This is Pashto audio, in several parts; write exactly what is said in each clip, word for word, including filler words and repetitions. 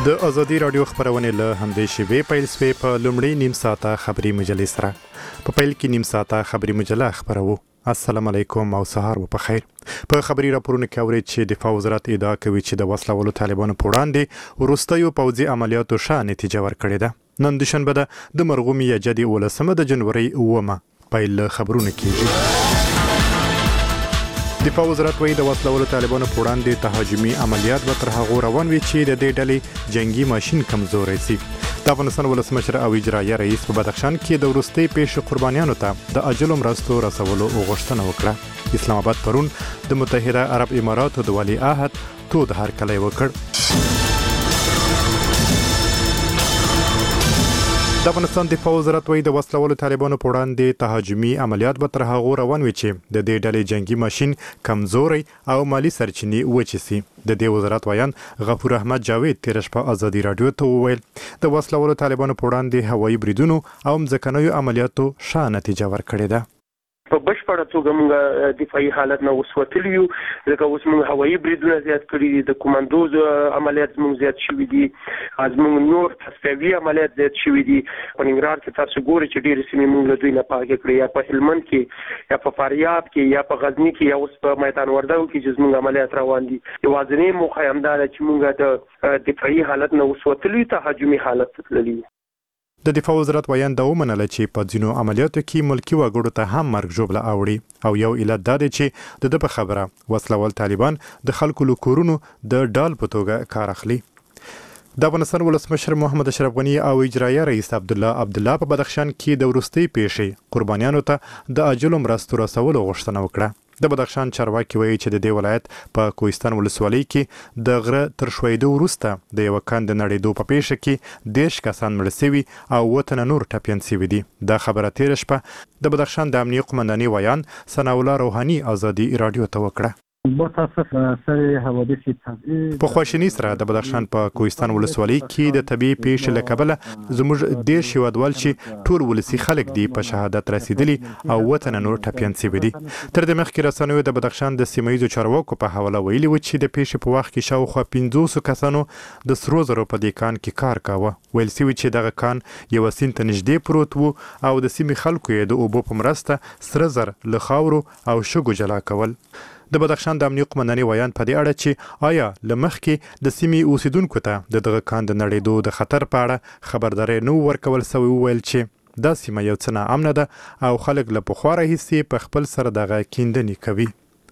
د ازادي رادیو خبرونه له همدې شیبې پیل شوې په لومړی نیم ساعته خبري مجلې سره په پیل کې نیم ساعته خبري مجله خبرو. السلام علیکم او سهار مو په خیر. په خبري راپورونو کې اورئ چې دفاع وزارت ادعا کوي چې د وسلوالو طالبانو په وړاندې وروستیو پوځي عملیاتو ښه نتیجه ورکړې ده. نن دوشنبه ده د مرغومي یجدي ولسمه د جنوري اوومه پیل خبرونه کیږي. دفاع وزارت وایي د وسلوالو طالبانو په وړاندې تهاجمي عملیات به تر هغو روان وي چې د دې ډلې جنگي ماشین کمزوری شي. د افغانستان ولسمشر او اجرایه رئیس په بدخشان کې د وروستۍ پیښې قربانیانو ته د اجلو مرستو رسولو غوښتنه وکړه. اسلام آباد پرون د متحده عرب اماراتو د ولی عهد تود هرکلی وکړ. د افغانستان دفاع وزارت وایي د وسلوالو طالبانو په وړاندې تهاجمي عملیات به تر هغو روان وي چې د دې ډلې جنگي ماشین کمزوری او مالی سرچینې وچې سي. د دې وزارت وایان غفور احمد جاوید تېره شپه ازادي راډیو ته وویل د وسلوالو طالبانو په وړاندې هوایي بریدونو او ځمکنیو عملیاتو ښه نتیجه ورکړې ده. په بشپړه توګه موږ دفاعي حالت نه وسوتلی یو، ځکه اوس موږ هوایي بریدونه زیات کړي دي، د کمانډوز عملیات موږ زیات شوي دي، زموږ نور تصفیوي عملیات زیات شوي دي. په ننګرهار کې تاسو ګورئ چې ډېرې سیمې موږ له دوی نه پاکې کړې، یا په هلمند کې یا په فاریاب کې یا په غزني کې یا اوس په میدان وردګو کې چې زموږ عملیات روان دي. یوازینۍ موخه یې همدا ده چې موږ د دفاعي حالت نه وسوتلی تهاجمي حالت ته تللي. د دفاع وزارت وایان دا ومنله چې په ځینو عملیاتو کې ملکی وګړو ته هم مرګ ژوبله اوړي او یو علت دا دی چې د ده په خبره وسلوال طالبان د خلکو له کورونو د ډال په توګه کار اخلي. د افغانستان ولسمشر محمد اشرف غني او اجرایه رئیس عبدالله عبدالله په بدخشان کې د وروستۍ پیښې قربانیانو ته د اجلو مرستو رسولو غوښتنه وکړه. د بدخشان چارواکي وایي چې د دې ولایت په کوهستان ولسوالۍ کې د غره تر ښویېدو وروسته د یوه کان د نړېدو په پیښه کې دېرش کسان مړه سوي او اووه تنه نور ټپیان سوي دي. دا خبره تېره شپه د بدخشان د امنیې قمندانۍ ویان ثناء الله روحاني ازادي راډیو ته وکړه. په خواشینۍ سره د بدخشان په کوهستان ولسوالۍ کې د طبیعي پیښې له کبله زموږ دېرش هېوادوال چې ټول ولسي خلک دي په شهادت رسېدلي او اووه تنه نور ټپیان سوي دي. تر دې مخکې رسنیو د بدخشان د سیمه ییزو چارواکو په حواله ویلي و چې د پیښې په وخت کې شاوخوا پنځوسو کسانو د سرو زرو په دې کان کې کار کاوه. ویل سوي چې دغه کان یوه سیند ته نږدې پروت و او د سیمې خلکو یې د اوبو په مرسته سره زر له خاورو او شګو جلا کول. د بدخشان د امنیې قمندانۍ ویان په دې اړه چې آیا له مخکې د سیمې اوسیدونکو ته د دغه کان د نړېدو د خطر په اړه خبرداری نه ورکول سوی، وویل چې دا سیمه یو څه ناامنه ده او خلک له پخوا راهیسې په خپل سره دغه کیندنې کوي.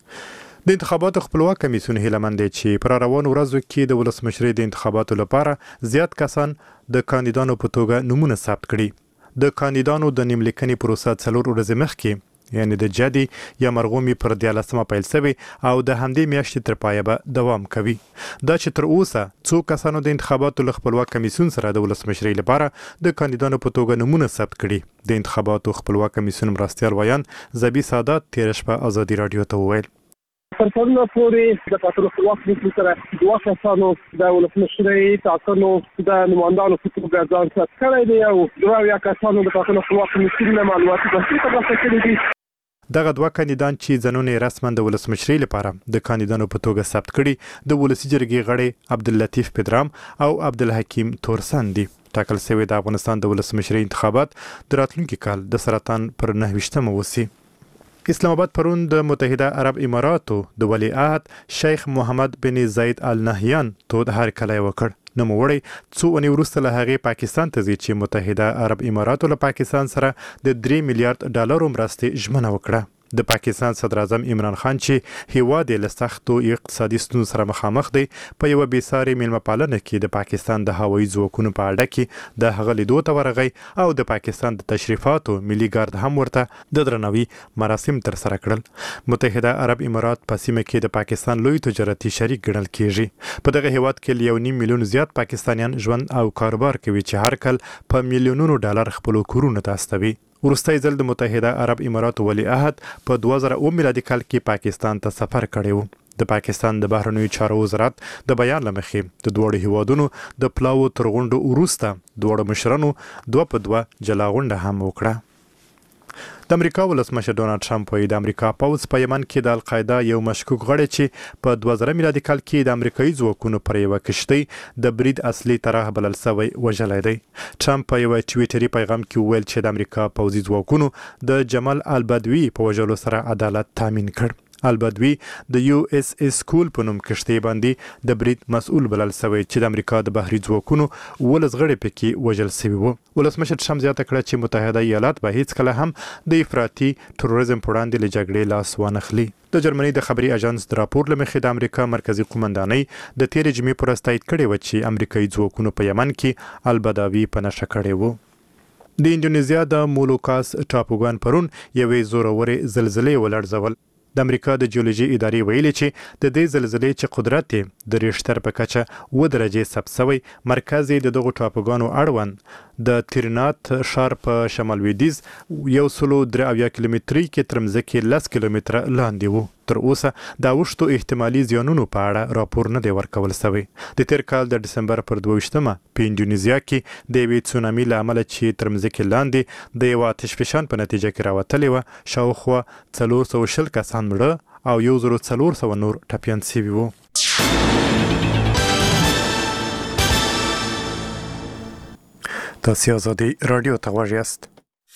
د انتخاباتو خپلواک کمیسیون هیله دی چې پر روانو ورځو کې د ولسمشرۍ د انتخاباتو لپاره زیات کسان د کاندیدانو په توګه نومونه ثبت کړي. د کاندیدانو د نیملیکنې پروسه څلور ورځې مخکې یعنی د جدي یا مرغومي پر دیارلسمه پیل شوی او د همدې میاشتې تر پایه به دوام کوي. دا چې تر اوسه څو کسانو د انتخاباتو له خپلواک کمیسیون سره د ولسمشرۍ لپاره د کاندیدانو په توګه نومونه ثبت کړي. د انتخاباتو خپلواک کمیسیون مرستیال ویان زبی سادات تېره شپه ازادي راډیو ته وویل تر پرونه پورې د پاتلو خپلواک کمیسیون سره دوه کسانو د ولسمشرۍ ټاکنو د نمایندانو په توګه ځان ثبت کړی دی او دوه اویا کسانو د پاتلو خپلواک کمیسیون نه معلوماتي بحثونه ترلاسه کړي دي. دغه دوه کاندیدان چې ځانونه یې رسما د ولسمشرۍ لپاره د کاندیدانو په توګه ثبت کړي د ولسي جرګې غړي عبداللطیف پدرام او عبدالحکیم تورسن دي. ټاکل شوی د افغانستان د ولسمشرۍ انتخابات د راتلونکي کال د سرطان پر نهه ویشتمه وسي. اسلام آباد پرون د متحده عرب اماراتو د ولی عهد شیخ محمد بن زاید ال نهیان تود هرکلی وکړ. نوموړی څو اونۍ وروسته له هغې پاکستان ته ځي چې متحده عرب اماراتو له پاکستان سره د درې میلیارډ ډالرو مرستې ژمنه وکړه. د پاکستان صدر اعظم عمران خان چې هیواد یې له سختو اقتصادي ستونزو سره مخامخ دی په یوه بېسارې میلمه پالنه کې د پاکستان د هوایي ځواکونو په اډه کې د هغه لیدو ته ورغی او د پاکستان د تشریفاتو ملي ګارد هم ورته د درناوي مراسم ترسره کړل. متحده عرب امارات په سیمه کې د پاکستان لوی تجارتي شریک ګڼل کیږي. په دغه هیواد کې یو نیم میلیون زیات پاکستانیان ژوند او کاروبار کوي چې هر کال په میلیونونو ډالر خپلو کورونو ته استوي. وروستی ځل د متحده عرب اماراتو ولی عهد په دوه زره اووه میلادي کال کې پاکستان ته سفر کړی و. د پاکستان د بهرنیو چارو وزارت د بیان له مخې د دواړو هیوادونو د پلاو تر غونډو وروسته دواړو مشرانو دوه په دوه جلا غونډه هم وکړه. د امریکا ولسمشر ډونالد ټرمپ وایي د امریکا پوځ په یمن کې د القاعده یو مشکوک غړی چې په دوه زره میلادي کال کې د امریکایي ځواکونو پر یوه کشتۍ د برید اصلي طرح بلل سوی وژلی دی. ټرمپ په یوه ټویټري پیغام کې وویل چې د امریکا پوځي ځواکونو د جمال البدوي په وژلو سره عدالت تامین کړ. البدوي د یو اس اس کول په نوم کشتۍ باندې د برید مسؤل بلل سوی چې د امریکا د بحري ځواکونو ولس غړي پکې وژل سوي وو. ولسمشر ټرمپ زیاته کړه چې متحده ایالات به هیڅکله هم د افراطي تروریزم په وړاندې له جګړې لاس وانخلي. د جرمني د خبري اژانس د راپور له مخې د امریکا مرکزی قومندانۍ د تیرې جمعې پر استایید کړې و چې امریکایي ځواکونو په یمن کې البدوي په نشه کړې وو. د انډونیزیا د مولوکاس ټاپوګان پرون یوې زورورې زلزلې ولړزول. د امریکا د جیولوژي ادارې ویلي چې د دې زلزلې چې قدرت د ریشتر په کچه اووه درجې ثبت شوی مرکز یې د دغو ټاپوګانو اړوند د تیرنات ښار په شمال لویدیځ یو سلو درې اویا کیلومترۍ کې تر مځکې لس کیلومتره لاندې وو. تر اوسه د اوښتو احتمالي زیانونو په اړه راپور نه دی ورکول سوی. د تیر کال د ډسمبر پر دوه ویشتمه په انډونیزیا کې د یوې تسونامي له امله چې تر مځکې لاندې د یوه آتش فشان په نتیجه کې راوتلې وه شاوخوا څلور سوه شل کسان مړه او یو زرو څلور سوه نور ټپیان سوي وو. تاسې ازادي راډیو ته غوږ یاست.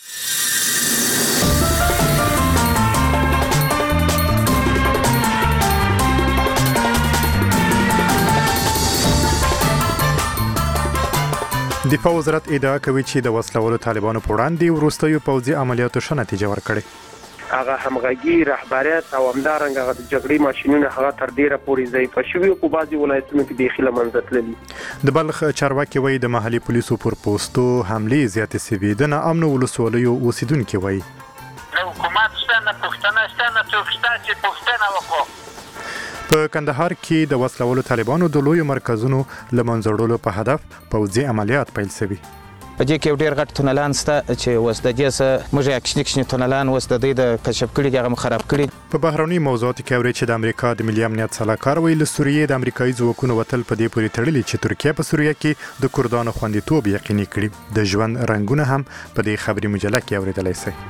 دفاع وزارت ادعا کوي چې د وسلوالو طالبانو په وړاندې وروستیو پوځي عملیاتو ښه نتیجه ورکړې. هغه همغږي رهبریت او همدارنګه هغه د جګړې ماشینونه هغه تر ډیره پورې ضعیفه شوي او په بعضې ولایتونو کې بیخي له منځه تللي. د بلخ چارواکي وایي د محلي پولیسو پر پوستو حملې زیاتې سوي. د ناامنو ولسوالیو اوسیدونکي وایي حکومت شته نه پوښتنه شته نه څوک شته چې پوښتنه وکړو. په کندهار کې د وسلوالو طالبانو د لویو مرکزونو له منځه وړلو په هدف پوځي عملیات پیل شوي. په دې کې ډېر غټ تونلان شته چې اوس د دې څه موږ یې کشني کشني تونلان اوس د دوی د کشف کړي دي هغه خراب کړي. په بهرني موضوعاتو کې اوري چې د امریکا د ملي امنیت سلاکار ویل سوریې د امریکایي ځواکونو وتل په دې پورې تړلي چې ترکیه په سوریه کې د کردانو خوندیتوب یقیني کړي. د ژوند رنګونه هم په دې خبري مجله کې اوریدلای شئ.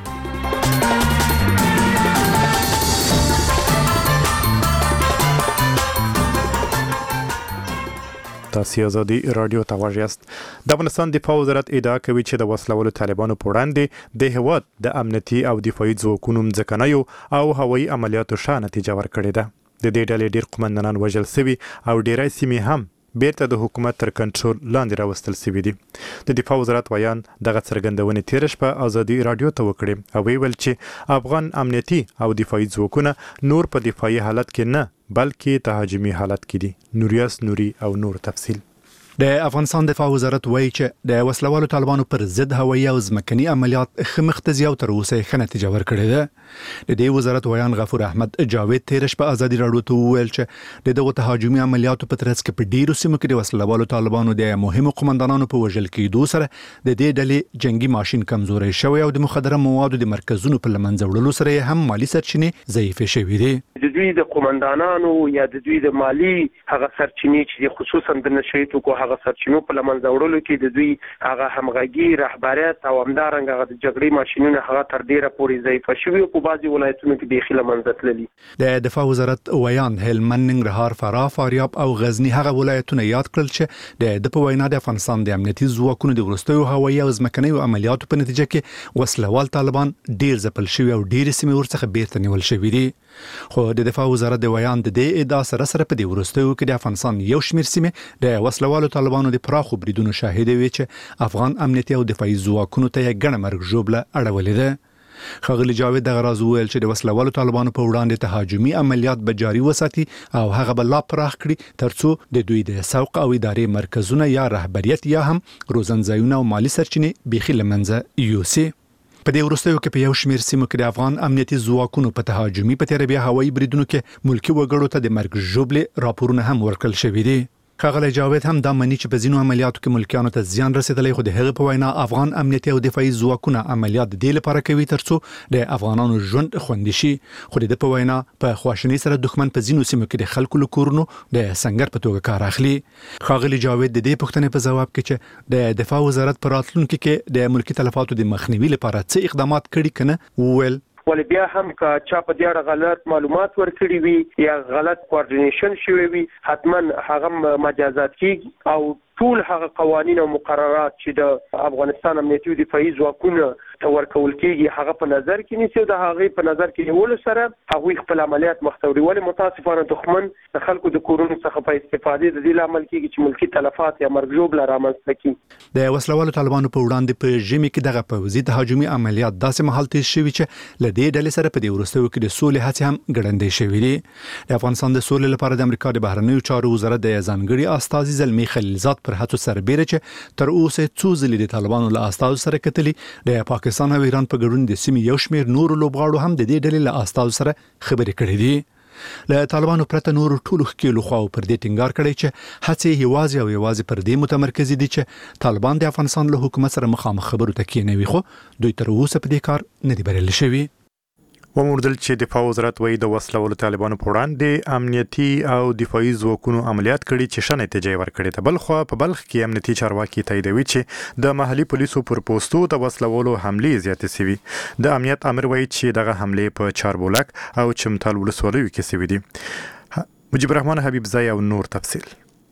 تاسې ازادي راډیو ته غوږ یاست. د افغانستان دفاع وزارت ادعا کوي چې د وسلوالو طالبانو په وړاندې د هیواد د امنیتي او دفاعي ځواکونو مځکنیو او هوایي عملیاتو ښه نتیجه ورکړې ده. د دې ډلې ډېر قومندانان وژل سوي او ډېری سیمې هم بیرته د حکومت تر کنټرول لاندې راوستل سوي دي. د دفاع وزارت ویان دغه څرګندونې تېره شپه ازادي راډیو ته وکړې او ویل چې افغان امنیتي او دفاعي ځواکونه نور په دفاعي حالت کې نه بلکې تهاجمي حالت کې دي. نوریاس نوري او نور تفصیل. د افغانستان دفاع وزارت وایي چې د وسلوالو طالبانو پر ضد هوایي او ځمکني عملیات ښه مخته ځي او تر اوسه ښه نتیجه ورکړې ده. د دې وزارت ویان غفور احمد جاوید تېره شپه ازادي راډیو ته وویل چې د دغو تهاجمي عملیاتو په ترڅ کې په ډیرو سیمو کې د وسلوالو طالبانو د مهمو قومندانانو په وژل کېدو سره د دې ډلې جنگي ماشین کمزوری شوی او د مخدره موادو د مرکزونو په له منځه وړلو سره هم مالي سرچینې ضعیفې شوې دي. د دوی د قومندانانو یا د دوی د مالی هغه سرچینې چې خصوصا د نشئی توکو هغه سرچینو په لمنځه وړلو کې د دوی هغه همغږي رهبریت او همدارنګه هغه د جګړې ماشینونه هغه تر ډیره پورې ضعیفه شوي او په بعضې ولایتونو کې بیخي له منځه تللي. د دفاع وزارت ویان هلمند، ننګرهار، فراه، فاریاب او غزني هغه ولایتونه یاد کړل چې د د په وینا د افغانستان د امنیتي ځواکونو د وروستیو هوایي او ځمکنیو عملیاتو په نتیجه کې وسلوال طالبان ډیر ځپل شوي او ډیرې سیمې ورڅخه بیرته نیول شوي دي. خو د دفاع وزارت د ویان د دې ادعا سره سره په دې وروستیو کې د افغانستان یو شمېر سیمې د وسلوالو طالبانو د پراخو بریدونو شاهد وي چې افغان امنیتي او دفاعي ځواکونو ته یې ګڼه مرګ ژوبله اړولې ده. ښاغلي جاوید دغه راز وویل چې د وسلوالو طالبانو په وړاندې تهاجمي عملیات به جاري وساتي او هغه به لا پراخ کړي ترڅو د دوی د سوق او ادارې مرکزونه یا رهبریت یا هم روزنځایونه او مالی سرچینې بیخي له منځه یوسي. په دې وروستیو کې په یو شمېر سیمو کې د افغان امنیتي ځواکونو په تهاجمي په تیره بیا هوایي بریدونو کې ملکي وګړو ته د مرګ ژوبلې راپورونه هم ورکړل شوي دي. ښاغلی جاوید هم دا مني چې په ځینو عملیاتو کې ملکیانو ته زیان رسیدلی، خو د هغه په وینا افغان امنیتي او دفاعي ځواکونه عملیات د دې لپاره کوي ترڅو د افغانانو ژوند خوندي شي. خو د په وینا په خواشنۍ سره دښمن په ځینو سیمو کې د خلکو له کورونو د سنگر په توګه کار اخلي. ښاغلی جاوید د دې پوښتنې په ځواب کې چې د دفاع وزارت په راتلونکي کې د ملکي تلفاتو د مخنیوي لپاره څه اقدامات کړي کنه وویل. ولې بیا هم که چا په دې اړه غلط معلومات ورکړي وي یا غلط کوارډینیشن شوی وي، حتما هغه مجازات کیږي او ټول هغه قوانین او مقررات چې د افغانستان امنیتي او دفاعي ځواکونه ته ورکول کیږي هغه په نظر کې نیسي. د هغه په نظر کې نیولو سره هغوی خپل عملیات مخته وړي. ولې متاسفانه دښمن د خلکو د کورونو څخه په استفادې د دې لامل کیږي چې ملکی تلفات یا مرګ ژوبله رامنځته کړي. د وسلوالو طالبانو په وړاندې په ژمي کې دغه پوځي تهاجمي عملیات داسې مهال تیز شوي چې له دې ډلې سره په دې وروستیو کې د سولې هڅې هم ګړندۍ شوي دي. د افغانستان د سولې لپاره د امریکا د بهرنیو چارو وزارت د ځانګړي استازي زلمی خلیلزاد پر هڅو سربېره چې تر اوسه څو ځلې د طالبانو له استازو سره کتلي، د پاکستان او ایران په ګډون د سیمې یو شمېر نورو لوبغاړو هم د دې ډلې له استازو سره خبرې کړې دي. له طالبانو پرته نور ټولو ښکېلو خواو پر دې ټینګار کړی چې هڅې یوازې او یوازې پر دې متمرکز دي چې طالبان د افغانستان له حکومت سره مخامخ خبرو ته کېنوي، خو دوی تر اوسه په دې کار نه دي بریالي شوي. وموردل چې دفاع وزارت وایي د وسلوالو طالبانو په وړاندې امنیتي او دفاعي ځواکونو عملیات کړي چې ښه نتیجه ورکړې ده. بل خو په بلخ کې امنیتي چارواکي تاییدوي چې د محلي پولیسو پر پوستو د وسلوالو حملې زیاتې شوي. د امنیت امر وایي چې دغه حملې په چاربولک او چمتال ولسوالیو کې شوي دي. مجيب الرحمن حبیب زای او نور تفصیل.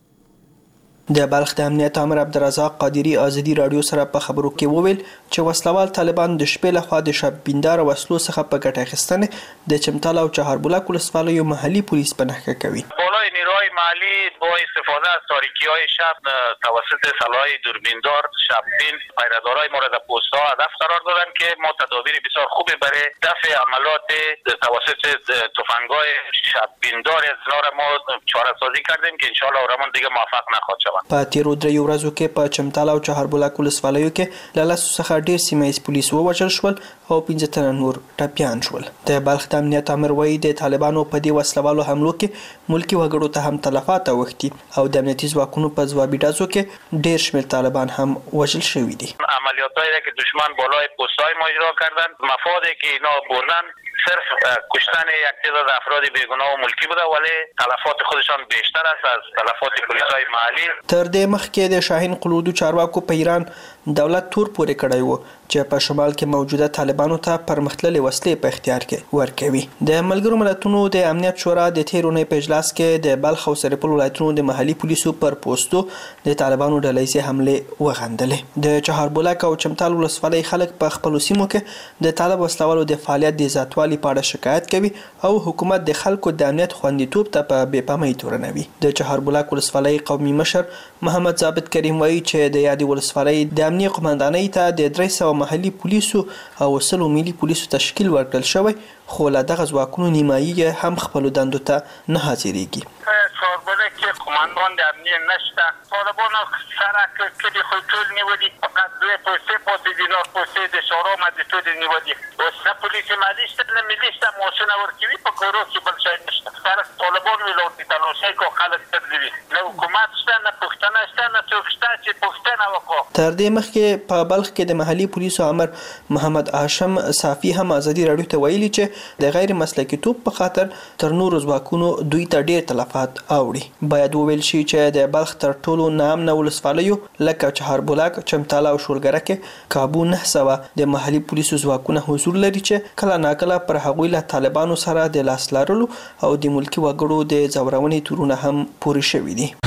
د بلخ د امنیت امر عبدالرزاق قادری ازادي رادیو سره په خبرو کې وویل چې وسلوال طالبان د شپې لخوا د شب بیندار وسلو څخه په ګټه اخیستنې د چمتال او چهاربولک ولسوالیو محلي پولیس په نښه کوي. بالای نیروهای محلی با استفاده از تاریکی‌های شب توسط سلاح دوربیندار شببین پیره‌دارای مورد پست‌ها هدف قرار دادن که ما تدابیر بسیار خوبی برای دفع عملات توسط تفنگ‌های شببیندار از نار ما چاره‌سازی کردیم که ان شاء الله اورمون دیگه موفق نخواهد شد. په تیرو دریو ورځو کې په چمتال او چهاربولک ولسوالیو کې له لسو څخه ډیر سیمه ییز پولیس ووژل شول او پنځه تنه نور ټپیان شول. د بلخ د امنیت امر وایي د طالبانو په دې وسلوالو حملو کې ملکی وګړو ته هم تلفات اوښتي او د امنیتي ځواکونو په ځوابي ډزو کې ډیر شمېر طالبان هم وژل شوي دي. عملیاتایی که دشمن بالای پست‌های ما اجرا کردند، مفادی که اینا بردن صرف کشتن یک تعداد افراد بیگناه و ملکی بوده، ولی تلفات خودشان بیشتر است از تلفات پلیسای محلی. تر دې مخکې د شاهین قلودو چارواکو په ایران دولت تور پورې کړی و چې په شمال کې موجوده طالبانو ته پرمختللې وسلې په اختیار کې ورکوي. د ملګرو ملتونو د امنیت شورا د تیر اونۍ په اجلاس کې د بلخ او سرپل ولایتونو د محلي پولیسو پر پوستو د طالبانو ډلهییزې حملې وغندلې. د چهاربولک او چمتال ولسوالۍ خلک په خپلو سیمو کې د طالب وسلوالو د فعالیت د زیاتوالي په اړه شکایت کوي او حکومت د خلکو د امنیت خوندیتوب ته په بې پامۍ تورنوي. د چهاربولک ولسوالۍ قومي مشر محمد ثابت کریم وایي چې د یادې ولسوالۍ د امنیه قومندانۍ ته د درې سوه محلي پولیسو او سلو ملي پولیسو تشکیل ورکړل شوی، خو له دغه ځواکونو نیمایي هم خپلو دندو ته نه حاضرېږي. چهاربولک کې قماندان د امنیه نشته. طالبانو سرک کلي خو ټول نیولي، فقط دوی پوستې پاتې دي، نور پوستې د شورا مجلسو دې نیولي. اوس نه پولیس محلي شته نه ملي شته، معاشونه ورکوي، په کورو کې بل شی نشته. سره طالبان ویلو د تلاشۍ کو خلک تبلیغي، نه حکومت شته نه پوښتنه شته نه څوک شته چې پوښتنه وکړو. تر دې مخکې په بلخ کې د محلي پولیسو امر محمد هاشم صافي هم ازادي راډیو ته ویلي چې د غیر مسلکي توب په خاطر تر نورو ځواکونو دوی ته ډیر تلفات اوړي. باید وویل شي چې د بلخ تر ټولو ناامنه ولسوالیو لکه چهاربولک، چمتال او شولګره کې کابو نه سوه د محلي پولیسو ځواکونه حضور لري چې کله ناکله پر هغوی له طالبانو سره د لاس لرلو او د ملکي وګړو د ځورونې تورونه هم پورې شوي دي.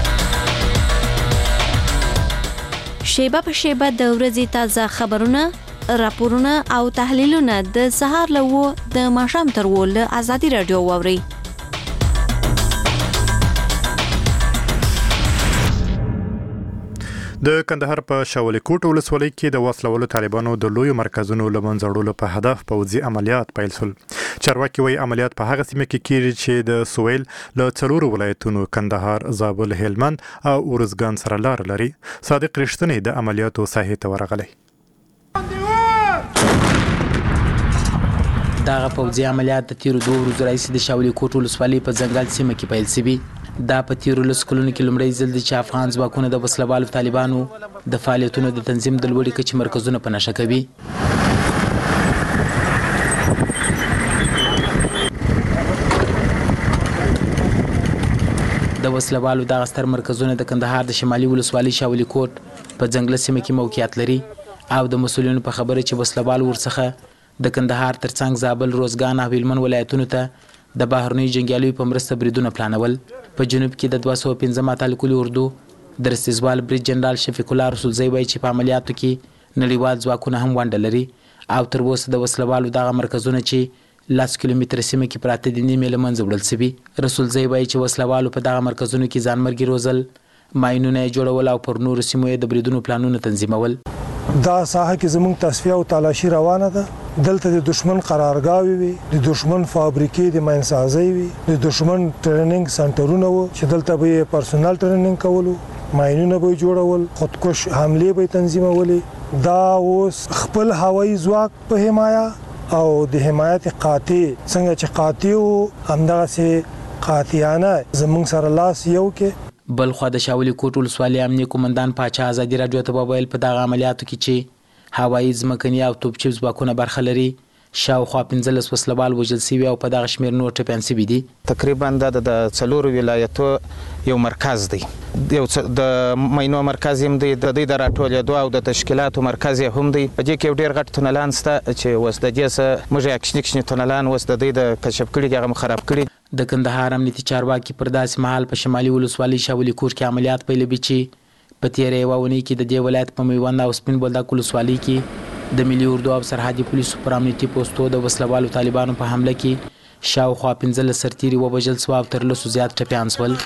شیبه په شیبه د ورځې تازه خبرونه، راپورونه او تحلیلونه د سهار له اوه د ماښام تر اوه له ازادي راډیو واورئ. د کندهار په شاولې کوټ ولسوالۍ کې د وسلوالو طالبانو د لویو مرکزونو له منځه وړلو په هدف پوځي عملیات پیل شول. چارواکي وایي عملیات په هغه سیمه کې کېږي چې د سویل له څلورو ولایتونو کندهار، زابل، هلمند او ارزګان سره لار لري. صادق رښتینی د عملیاتو ساحې ته ورغلی. دغه پوځي عملیات د تیرو دوه ورځو راهیسې د شاولې کوټ ولسوالۍ په ځنګل سیمه کې پیل شوي. دا په تیرو لسو کلونو کې لومړی ځل دی چې افغان ځواکونه د وسلوالو طالبانو د فعالیتونو د تنظیم د لوړې کچې مرکزونه په نښه کوي. د وسلوالو دغه ستر مرکزونه د کندهار د شمالي ولسوالۍ شاولي کوټ په ځنګله سیمه کې موقعیت لري او د مسؤلینو په خبره چې وسلوال ورڅخه د کندهار ترڅنګ زابل، روزګان او هلمند ولایتونو ته د بهرنیو جنګیالیو په مرسته بریدونه پلانول. په جنوب کې د دوه سوه پنځم اتلکلي اردو د رستیزوال برید جنرال شفیق الله رسولزی وایي چې په عملیاتو کې نړیوال ځواکونه هم ونډه لري او تر اوسه د وسلوالو دغه مرکزونه چې لس کیلومتره سیمه کې پراته دي نیمې له منځه وړل سوي. رسولزی وایي چې وسلوالو په دغه مرکزونو کې ځانمرګي روزل، ماینونه یې جوړول او پر نورو سیمو یې د بریدونو پلانونه تنظیمول. دا ساحه کې زموږ تصفیه او تلاشي روانه ده. دلته د دشمن قرارګاوي وي، د دشمن فابریکې د ماینسازي وي، د دشمن ټریننګ سنټرونه وو چې دلته به پرسونل ټریننګ کولو، ماینونه به جوړول، خودکش حمله به تنظیمولي. دا اوس خپل هوایي ځواک په حمایه او د حمایت قاطع څنګه چې قاطع او همدغه سي قاطعانه زموږ سره لاس یو کې. بل خو د شاولي کوټ ولسوالۍ امنیه قومندان پاچا ازادي راډیو ته وویل په دغه عملیاتو کې چې هوایي، ځمکني او توپچیب ځواکونه برخه لري، شاوخوا پنځلس وسلوال وژل سوي او په دغه شمېر نور ټپیان سوي دي. تقریبا دا د څلورو ولایتو یو مرکز دی، یو د ماینو مرکز هم دی، د دې د راټولېدو او د تشکیلاتو مرکز هم دی. په دې کې یو ډېر غټ تونلان شته چې اوس د دې څه موږ یې کشني کشني تونلان اوس د دې د کشف کړي دي، هغه خراب کړي. د کندهار امنیتي چارواکي پر داسې مهال په شمالي ولسوالۍ شاولي کوټ کې عملیات پیلوي چې په تېره یوه اونۍ کې د دې ولایت په میوند او سپین بولدک ولسوالۍ کې د ملي اردو او سرحدي پولیسو پر امنیتي پوستو د وسلوالو طالبانو په حمله کې شاوخوا پنځلس سرتیري ووژل سوه او تر لسو زیات ټپیان سول.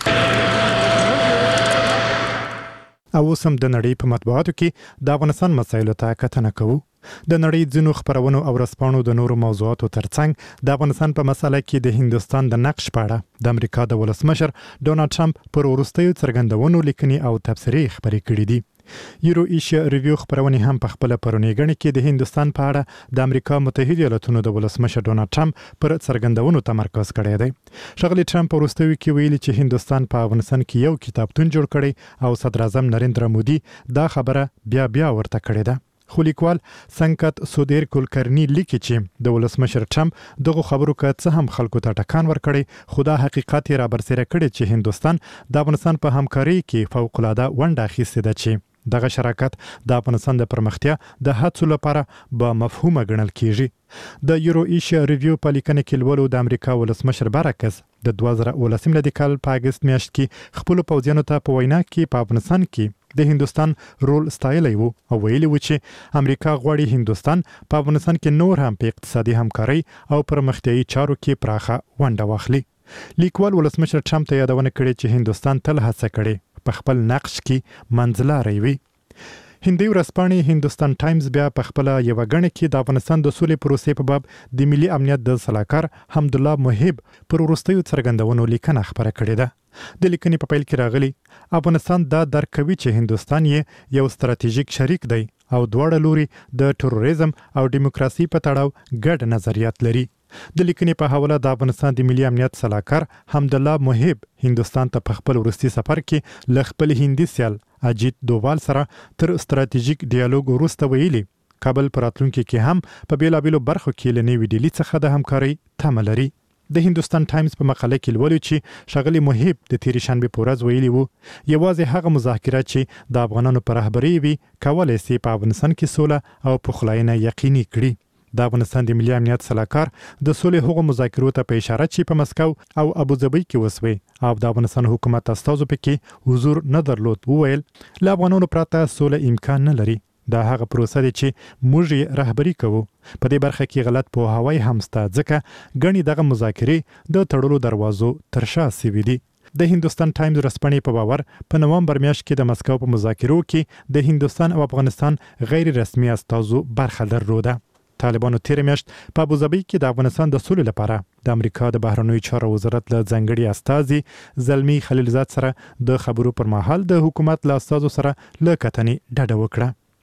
او اوس هم د نړۍ په مطبوعاتو کې د افغانستان مسایلو ته کتنه کوو. د نړۍ ځینو خپرونو او رسپانو د نورو موضوعاتو ترڅنګ د افغانستان په مسله کې د هندوستان د نقش په اړه د امریکا د ولسمشر ډونالد ټرمپ پر وروستیو څرګندونو لیکنې او تبصرې خپرې کړې دي. یورو ایشیا ریویو خپرونې هم په خپل پرونی غني کې د هندوستان په اړه د امریکا متحده ایالاتونو د ولسمشر ډونالد ټرمپ پر څرګندونو تمرکز کړی دی. ښاغلي ټرمپ وروستیو کې ویلي چې هندوستان په افغانستان کې یو کتابتون جوړ کړی او صدر اعظم نریندرا مودي دا خبره بیا بیا ورته کړې ده. خو لیکوال سنکت سودیر کلکرنی لیکي چې د ولسمشر ټرمپ دغه خبرو که څه هم خلکو ته ټکان ورکړي، خو دا حقیقت یې را برسېره کړی چې هندوستان د افغانستان په همکارۍ کې فوق العاده ونډه اخیستې ده چې دغه شراکت د افغانستان د پرمختیا د هڅو لپاره به مفهومه ګڼل کیږي. د یورو ایشیا ریویو په لیکنه کې لولو د امریکا ولسمشر برعکس د دوه زره اوولسم د کال په اګست میاشت کې خپل پوځیانو ته په وینا کې په افغانستان کې د هندوستان رول ستایلی وو او ویلي و چې امریکا غواړي هندوستان په افغانستان کې نور هم په اقتصادي همکارۍ او پرمختیایي چارو کې پراخه ونډه واخلي. لیکوال ولسمشر ټرمپ ته یادونه کړې چې هندوستان تل هڅه کړې په خپل نقش کې منځلاری وي. هندي ورځپاڼې هندوستان ټایمز بیا په خپل یو غنډه کې د افغانستان د سولې پروسې په باب د ملي امنیت د سلاکار حمدالله محب پر وروستیو څرګندونو لیکنه خبره کړې ده. د لیکنې په پیل کې راغلي افغانستان دا درک کوي چې هندوستان یې یو ستراتیژیک شریک دی او دواړه لوري د ټروریزم او دیموکراسي په تړاو ګډ نظریات لري. د لیکنې په حواله د افغانستان د ملي امنیت سلاکار حمدالله محب هندوستان ته په خپل وروستي سفر کې له خپل هندي سیال اجیت دووال سره تر ستراتیژیک ډیالوګ وروسته ویلي کابل پر راتلونکي کې هم په بیلابیلو برخو کې له نوې ډیلي څخه د همکارۍ تمه لري. د هندوستان ټایمز په مقاله کې لولو چې ښاغلي محب د تیرې شنبې په ورځ ویلي وو یوازې هغه مذاکرات چې د افغانانو په رهبرۍ وي کولی سي په افغانستان کې سوله او پخلاینه یقیني کړي. د افغانستان د ملي امنیت سلاکار د سولې هغو مذاکرو ته په اشاره چې په مسکو او ابوظبي کې وسوي او د افغانستان حکومت استازو پکې حضور نه درلود وویل له افغانانو پرته سوله امکان نه لري. دا هغه پروسه دی چې موږ یې رهبري کوو. په دې برخه کې غلط پوهاوی هم شته ځکه ګڼې دغه مذاکرې د تړلو دروازو تر شا سوي دي. د هندوستان ټایمز ورځپاڼې په باور په نومبر میاشت کې د مسکو په مذاکرو کې د هندوستان او افغانستان غیر رسمي استازو برخه درلوده. طالبانو تیر میاشت په ابوظبي کې د افغانستان د سولې لپاره د امریکا د بهرنیو چارو وزارت له ځانګړي استازي زلمی خلیلزاد سره د خبرو پر مهال د حکومت له استازو سره له کتنې ډډه وکړه.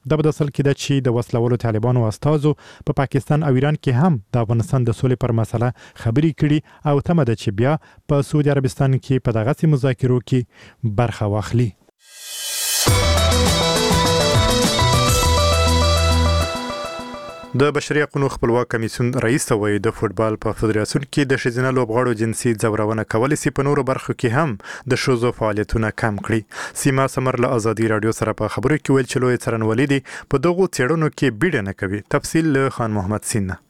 د بدسل کې د چې د وسلوالو طالبانو استازو په پا پاکستان او ایران کې هم د افغانستان د سولې پر مسله خبرې کړي او تمه ده چې بیا په سعودي عربستان کې په دغه مذاکرو کې برخه واخلي. د بشري حقوقو خپلواک کمیسیون رئیس وایي د فوتبال په فدراسیون کې د ښځینه لوبغاړو جنسي ځورونه کولای شي په نورو برخو کې هم د ښځو فعالیتونه کم کړي. سیما سمر له ازادي رادیو سره په خبرو کې ویل چې لوی څرنولې دي په دغو څېړنو کې بیړه نه کوي. تفصیل له خان محمد سینه.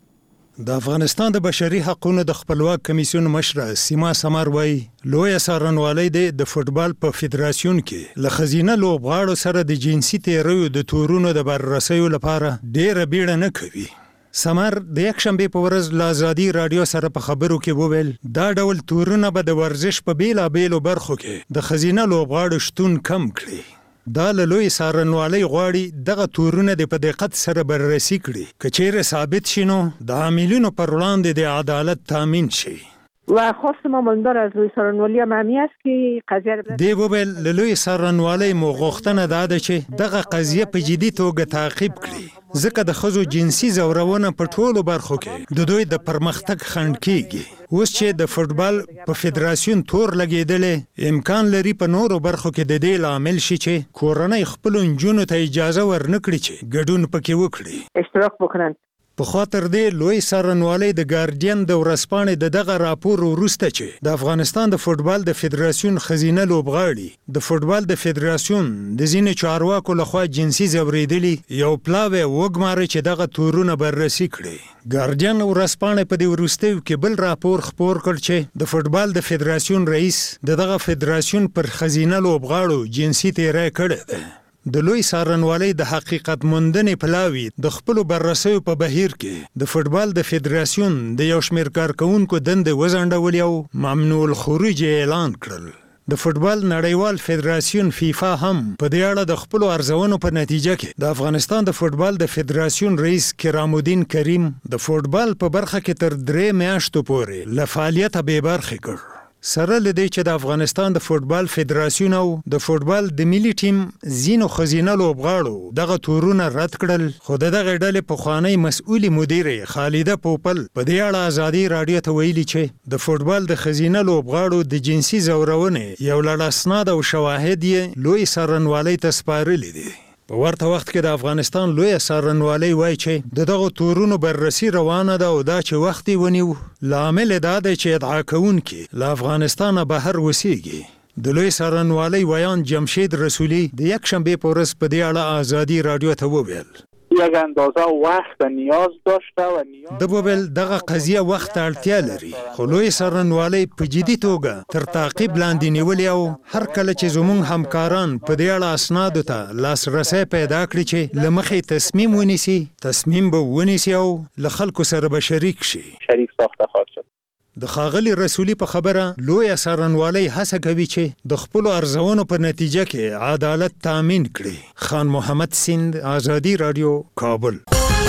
د افغانستان د بشري حقوقو د خپلواک کمیسیون مشره سیما سمر وایي لوی څرنولې دي د فوتبال په فدراسیون کې له ښځینه لوبغاړو سره د جنسي تیریو د تورونو د بررسیو لپاره ډېره بیړه نه کوي. سمر د یک شنبه په ورځ له ازادي رادیو سره په خبرو کې وویل دا ډول تورونه به د ورزش په بیلابیلو برخو کې د ښځینه لوبغاړو شتون کم کړي. دا له لوی څارنوالۍ غواړي دغه تورونه د په دقت سره بررسي کړي که چیرې ثابت شي نو د عاملینو پر وړاندې د عدالت تامین شي. و خواست ما ماندار از لوی څارنوالۍ هم همین است که قضیه دی وویل له لوی څارنوالۍ مو غوښتنه دا ده چې دغه قضیه په جدي توګه تعقیب کړي ځکه د ښځو جنسي ځورونه په ټولو برخو کې د دوی د پرمختګ خنډ کیږي. اوس چې د فوتبال په فدراسیون تور لګېدلې امکان لري په نورو برخو کې د دې لامل شي چې کورنۍ خپلو نجونو ته اجازه ورنکړي چې ګډون پکې وکړي اشتراک وکړي. په خاطر دې لوی څارنوالۍ د ګارډین د ورځپاڼې د دغه راپور وروسته چې د افغانستان د فوتبال د فدراسیون ښځینه لوبغاړي د فوتبال د فدراسیون د ځینې چارواکو لخوا جنسي ځورېدلي یو پلاوی وګماري چې دغه تورونه بررسي کړي. ګارډین ورځپاڼې په دې وروستیو کې بل راپور خپور کړ چې د فوتبال د فدراسیون رئیس د دغه فدراسیون پر ښځینه لوبغاړو جنسي تیری کړی دی. د لوی څارنوالۍ د حقیقت موندنې پلاوي د خپلو بررسیو په بهیر کې د فوتبال د فدراسیون د یو شمېر کارکوونکو دندې وځنډولې او ممنوع الخروج اعلان کړل. د فوتبال نړیوال فدراسیون فیفا هم په دې اړه د خپلو ارزونو په نتیجه کې د افغانستان د فوتبال د فدراسیون رئیس کرام الدین کریم د فوتبال په برخه کې تر درې میاشتو پورې له فعالیته بې برخې کړ. سره لدی چې د افغانستان د فوتبال فدراسیون او د فوتبال د ملي ټیم زینو خزینه لوبغاړو دغه تورونه رد کړل خو دغه ډلې پخوانی مسؤل مدیر خالده پوپل په دې اړه ازادي رادیو ته ویلي چې د فوتبال د خزینه لوبغاړو د جنسي ځورونې یو لړ اسناد او شواهد یې لوی څارنوالۍ ته سپارلي دي. په ورته وخت کې د افغانستان لوی څارنوالۍ وایي چې د دغه تورونو بررسي روانه ده او دا چې وخت یې ونیو لامل دا دی چې ادعا کوونکي له افغانستانه بهر اوسیږي. د لوی څارنوالۍ ویان جمشید رسولي د یک شنبه په ورځ په دې اړه ازادي رادیو ته وویل یک اندازه وخت نیاز داشته و نیاز د بوبل دغه قضیه وخت اړتیا لري خو لوی څارنوالۍ په جدي توګه تر تعقیب لاندې نیولې او هر کله چې زموږ همکاران په دې اړه اسنادو ته لاسرسی پیدا کړي چې له مخې تصمیم ونیسي تصمیم به ونیسي او له خلکو سره به شریک شي شریک ساخته خواهد شد. د خاغلی رسولي په خبره لوی څارنوالۍ هڅه کوي چې د خپلو ارزونو په نتیجه کې عدالت تامین کړي. خان محمد سیند، ازادي رادیو، کابل.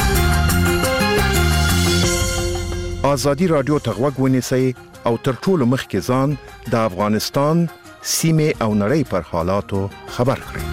ازادي رادیو ته غوږ ونیسئ او تر ټولو مخکې ځان د افغانستان سیمې او نړۍ پر حالاتو خبر کړئ.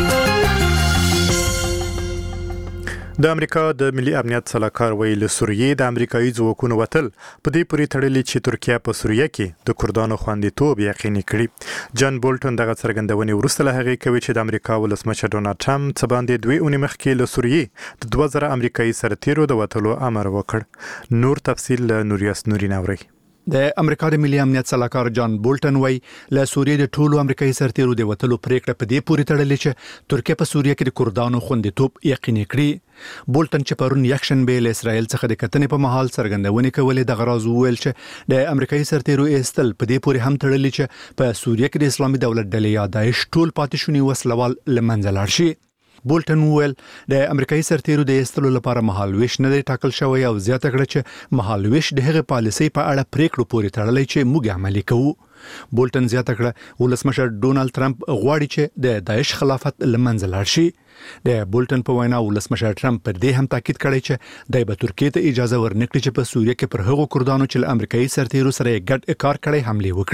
د امریکا د ملي امنیت سلاکار ویل له سوریې د امریکایي ځواکونو وتل په دې پورې تړلي چې ترکیه په سوریه کې د کردانو خوندیتوب یقیني کړي. جان بولټن دغه څرګندونې وروسته له هغې کوي چې د امریکا ولسمشر ډونالډ ټرمپ څه باندې دوې اونۍ مخکې له سوریې د دوه زره امریکایي سرتیرو د وتلو امر وکړ. نور تفصیل له نوریاس نورین اوري. د امریکا د ملي امنیت سلاکار جان بولټن وای له سوریې د ټولو امریکایي سرتیرو د وتلو پریکړه په دې پورې تړلې چې ترکیه په سوریه کې د کردانو خوندیتوب یقیني کړي. بولټن چې پرون یکشنبه له اسرائیل څخه د کتنې په محل څرګندونې کولې د غراز ویل چې د امریکایي سرتیرو ایستل په دې پورې هم تړلې چې په سوریه کې د اسلامي دولت ډلې یا داعش ټول پاتې شونی وسلوال لمنځه لاړ شي. بولټن ویل د امریکایي سرتیرو د ایستلو لپاره مهالويش نه دی ټاکل شوی او زیاته کړه چې مهالويش د هغې پالیسۍ په اړه پریکړو پورې تړلی چې موږ عملي کوو. بولټن زیاته کړه ولسمشر ډونالډ ټرمپ غواړي چې د داعش خلافت لمنځه لاړ شي. د بولټن په وینا ولسمشر ټرمپ پر دې هم تاکید کړی چې د به ترکیه ته اجازه ورنکړي چې په سوریه کې پر هغو کردانو چې له امریکایي سرتیرو سره ګډ کار کړی حمله وکړي.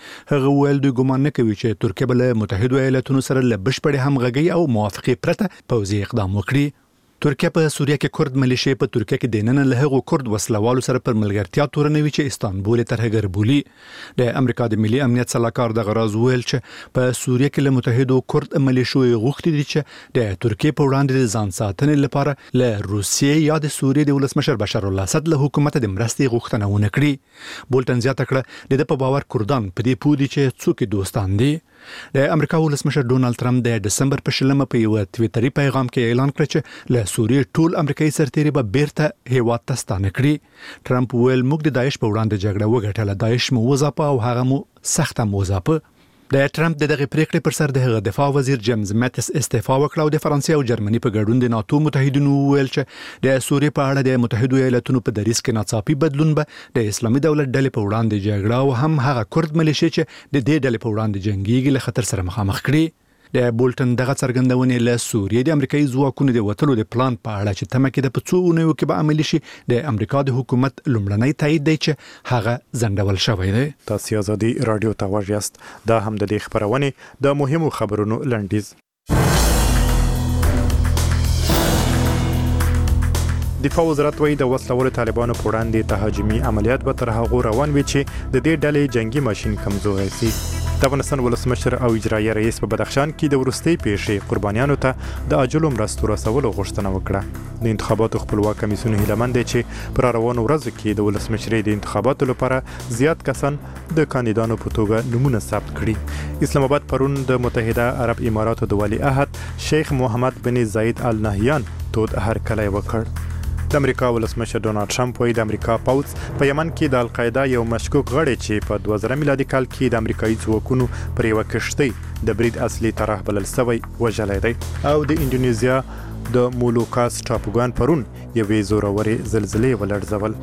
هغه ویل دوی ګمان نه کوي چې ترکیه به له متحده ایالاتونو سره له بشپړې همغږۍ او موافقې پرته پوځي اقدام وکړي. ترکیه په سوریه کې کورد ملیشې په ترکیه کې د نن له هغو کورد وسلوالو سره پر ملګرتیا تورنوي چې استانبول ته هغربولي. د امریکا د ملي امنیت صلاحکار د غراز ویل چې په سوریه کې له متحده کورد ملیشو غوښتي دي چې د ترکیه په وړاندې د ځان ساتنې لپاره له روسیې یا د سوریې د ولسمشر بشار الاسد له حکومت د مرستې غوښتنه ونه کړي. بولټن زیاته کړه د په باور کردان په دې پوه دي چې څوک دوستان دي. د امریکا ولسمشر ډونالد ټرمپ د دسمبر په شلمه په یو تویټري پیغام کې اعلان کړ چې له سوریې ټول امریکایي سرتیري به بیرته هیواد ته ستانه کړي. ټرمپ ویل موږ د داعش په وړاندې جګړه وګټله، داعش مو وځاپه او هغه مو سخت هم وځاپه. د ټرمپ د دغه پریکړې پر سر د هغه دفاع وزیر جیمز ماتس استعفا وکړه او د فرانسې او جرمني په ګډون د ناتو متحدینو ویل چې د سوریې په اړه د متحده ایالاتونو په دریځ کې ناڅاپي بدلون به د اسلامي دولت ډلې په وړاندې جګړه او هم هغه کورد ملیشې چې د دې ډلې په وړاندې جنگيږي له خطر سره مخامخ کړي. د بولټن دغه څرګندونې له سوریې د امریکایي ځواکونو د وټلو د پلان په اړه چې تمه کې د پڅونیو کې به عملی شي د امریکا د حکومت لومړنۍ تایید دی چې هغه زندول شوی دی. تاسو آزادي رادیو ته واجیاست. دا هم د دې خبرونه د مهمو خبرونو لنډیز. دفاع وزارت وایي د وسلوالو طالبانو په وړاندې تهاجمي عملیات به تر هغه روان وي چې د دې ډلې جنگي ماشين کمزوري شي. د افغانستان ولسمشر او اجرایي رئیس په بدخشان کې د ورستۍ پیښې قربانیانو ته د اجلو مرستو رسولو غوښتنه وکړه. د انتخاباتو خپلواک کمیسیون هیلمند دی چې پر روانو ورځو کې د ولسمشرۍ د انتخاباتو لپاره زیات کسان د کاندیدانو په توګه نمونه ثبت کړي. اسلام آباد پرون د متحده عرب اماراتو د ولی عهد شیخ محمد بن زاید ال نهیان تود هرکلی وکړ. د امریکا ولسمشر ډونالد ټرمپ وایي د امریکا پوځ په یمن کې د القاعده یو مشکوک غړی چې په دوه زره میلادي کال کې د امریکایي ځواکونو پر یوه کښتۍ د برید اصلي طرح بلل شوی وژلی دی. او د انډونیزیا د مولوکاس ټاپوګان پرون یوې زورورې زلزلې ولړزول.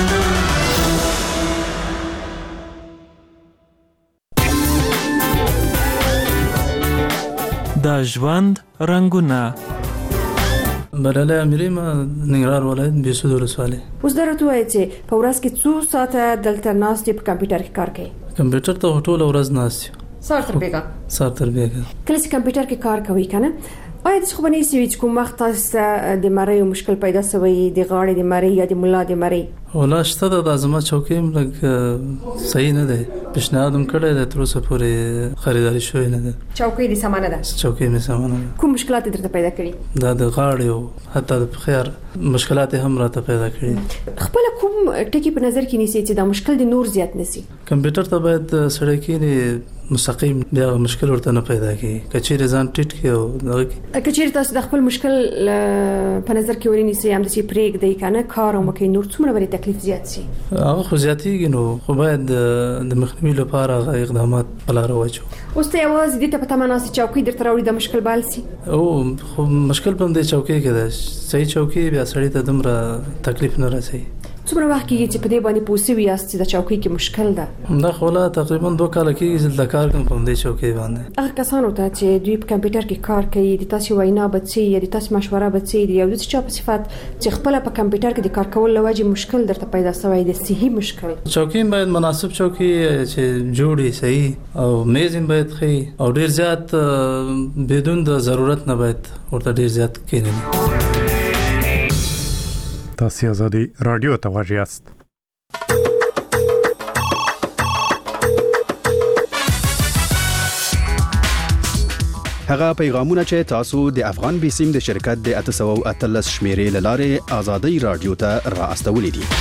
د ژوند رنګونه بلاله امری ما ننګرهار ولایت بیسود ولسوالۍ. اوس درته وایي چې په ورځ کې څو ساعته دلته ناست په کمپیوټر کې کار کوي؟ کمپیوټر ته ټول ورځ ناست سار تر بیګا سار تر بیګا کله چې کمپیوټر کې کار کوي کنه آیا د خو باندې سوي چې کوم وخت تاسو د مری مشکل پیدا شوی د غاړې د مری یا د مولا د مری ولا شته د ازمه چوکیم لګ صحیح نه ده پیشنهاد هم کړی د تر اوسه پورې خریداري شوی نه ده. چوکۍ د سامان ده چوکۍ می سامان ده. کوم مشکلات درته پیدا کړي؟ دا د غاړې او حتی د خیر مشکلات هم راته پیدا کړي. خپل کوم ټکی په نظر کې نیسي چې دا مشکل د نور زیات نسی؟ کمپیوټر ته باید سړی کې مستقیم بیا مشکل ورته نه پیدا کی کچیر ځان ټیټ کی او دغه کچیر تاسو د خپل مشکل په نظر کې ورنی سي هم د سی پریک دی کنه کار او مکه نور څومره ورته تکلیف زیات شي هغه خو زیاتیږي نو خو باید د مخنیوي لپاره غو اقدامات بلاره واچو. اوس ته आवाज دې ته پته مناسب چوکۍ درته راوړي د مشکل بال سي او خو مشکل په دې چوکۍ کې ده صحیح چوکۍ بیا سړی ته دمره تکلیف نه راسي. څومره وخت کېږي چې په دې باندې پوسوي یاست چې د چوکۍ کې مشکل ده؟ دا خو لا تقریبا دوه کال کېږي چې د کار کوم په دې چوکۍ باندې. هغه کسانو ته چې دوی په کمپیوټر کې کار کوي د تاسو وینا بچي یا د تاسو مشوره بچي دی یو د چا په صفات چې خپل په کمپیوټر کې د کار کول لوجه مشکل درته پیدا شوی د صحیح مشکل چوکۍ باید مناسب چوکۍ چې جوړي صحیح او میز باید خي او ډیر زیات بدون د ضرورت نه باید ورته ډیر زیات کېنه. تاسو آزادي رادیو ته واجیاست. هغه پیغامونه چې تاسو د افغان بیسیم د شرکت د اته سوه اتلس شمیرې لاره آزادي رادیو ته را استولې دي.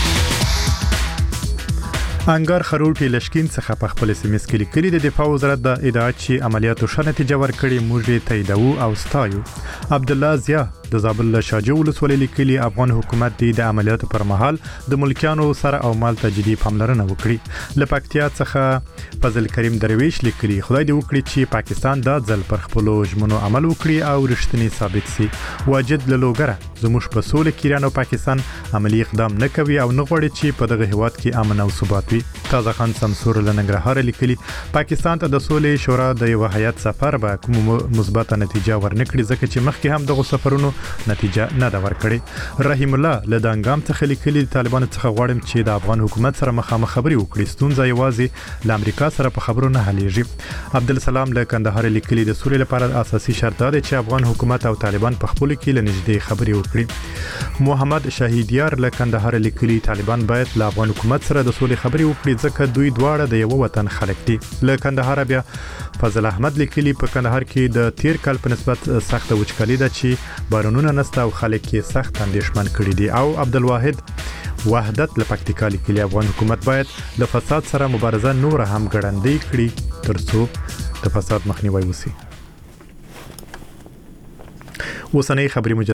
انګار خروټي لشکین څخه په خپل سیمس کې لیکلي د دفاع وزارت د ادعا چې عملیاتو ښه نتیجه ورکړې موږ تاییدو او ستایو. عبد الله زیا د زابل له شاجو ولسوالۍ لیکلي افغان حکومت د عملیاتو پر مهال د ملکیانو سره او مال ته جدي پاملرنه وکړي. له پکتیا څخه فضل کریم درویش لیکلي خدای دې وکړي چې پاکستان دا ځل پر خپل ژمنو عمل وکړي او رښتینی ثابت سي. واجد لوګره زموږ په سولې کې ایران او پاکستان عملی اقدام نه کوي او نه غواړي چې په دغه هیواد کې امن او ثبات وي. تازه خان سمسور له ننګرهار لیکلي پاکستان ته د سولې شورا د یو هیئت سفر به کوم مثبت نتیجه ورنکړي ځکه چې مخکې هم دغه سفرونو نتیجه نه دا ورکړي. رحیم الله له دانګام څخه لیکلي طالبان څخه غواړم چې د افغان حکومت سره مخامخ خبري وکړي، ستونزه یوازې له امریکا سره په خبرو نه حلېږي. عبدالسلام له کندهار لیکلي د سولې لپاره اساسي شرط دی چې افغان حکومت او طالبان په خپل کې له نږدې خبري وکړي. محمد شهیدیار له کندهار لیکلي طالبان باید له افغان حکومت سره د سولې خبري وکړي ځکه دوی دواړه د یو وطن خلک دي. له کندهار بیا فضل احمد لیکلي په کندهار کې د تیر کال په نسبت سخت وچکالي ده چې بارانونه نسته او خلک یې سخت اندېښمن کړي دي. او عبدالواحد وحدت له پکتیکا لیکلي افغان حکومت باید له فساد سره مبارزه نور هم ګړندۍ کړي ترڅو د فساد مخنیوي وشي. اوسنۍ خبري